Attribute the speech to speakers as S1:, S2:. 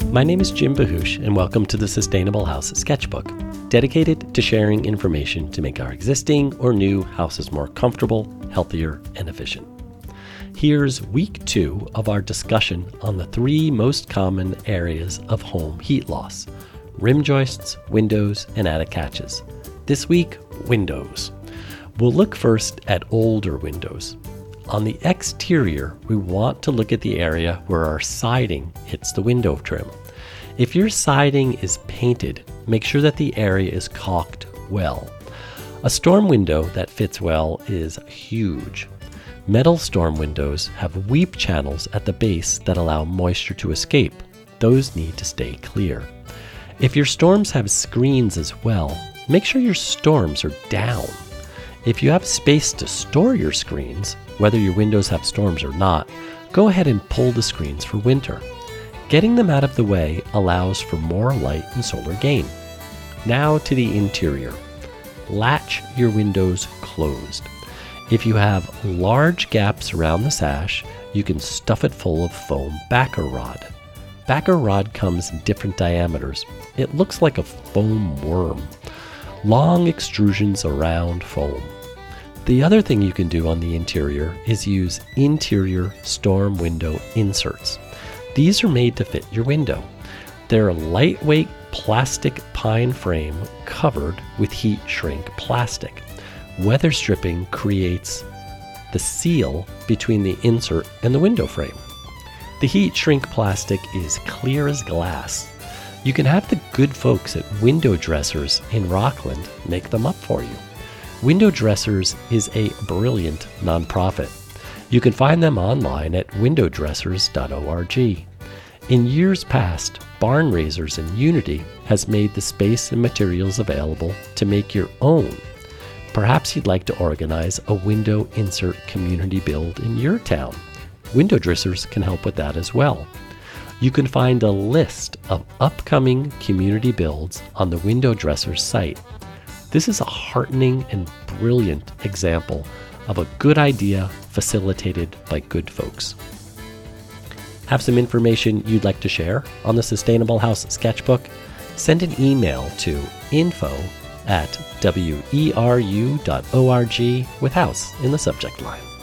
S1: My name is Jim Bahush, and welcome to the Sustainable House Sketchbook, dedicated to sharing information to make our existing or new houses more comfortable, healthier, and efficient. Here's week 2 of our discussion on the 3 most common areas of home heat loss: rim joists, windows, and attic hatches. This week, windows. We'll look first at older windows. On the exterior, we want to look at the area where our siding hits the window trim. If your siding is painted, make sure that the area is caulked well. A storm window that fits well is huge. Metal storm windows have weep channels at the base that allow moisture to escape. Those need to stay clear. If your storms have screens as well, make sure your storms are down. If you have space to store your screens, whether your windows have storms or not, go ahead and pull the screens for winter. Getting them out of the way allows for more light and solar gain. Now to the interior. Latch your windows closed. If you have large gaps around the sash, you can stuff it full of foam backer rod. Backer rod comes in different diameters. It looks like a foam worm. Long extrusions around foam. The other thing you can do on the interior is use interior storm window inserts. These are made to fit your window. They're a lightweight plastic pine frame covered with heat shrink plastic. Weather stripping creates the seal between the insert and the window frame. The heat shrink plastic is clear as glass. You can have the good folks at Window Dressers in Rockland make them up for you. Window Dressers is a brilliant nonprofit. You can find them online at windowdressers.org. In years past, Barn Raisers and Unity has made the space and materials available to make your own. Perhaps you'd like to organize a window insert community build in your town. Window Dressers can help with that as well. You can find a list of upcoming community builds on the Window Dressers site. This is a heartening and brilliant example of a good idea facilitated by good folks. Have some information you'd like to share on the Sustainable House Sketchbook? Send an email to info@weru.org with house in the subject line.